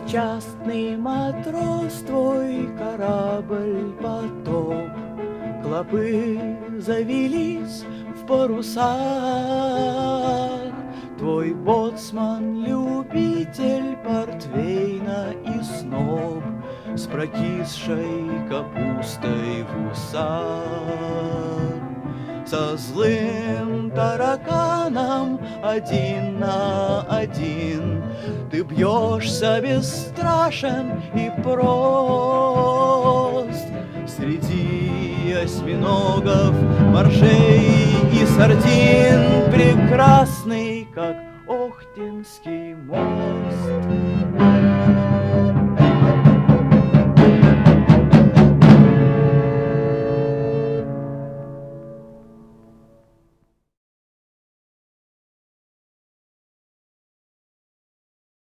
Несчастный матрос, твой корабль потоп, клопы завелись в парусах, твой боцман любитель портвейна и сноб с прокисшей капустой в усах. Со злым тараканом один на один ты бьешься бесстрашен и прост. Среди осьминогов, моржей и сардин прекрасный, как Охтинский мост.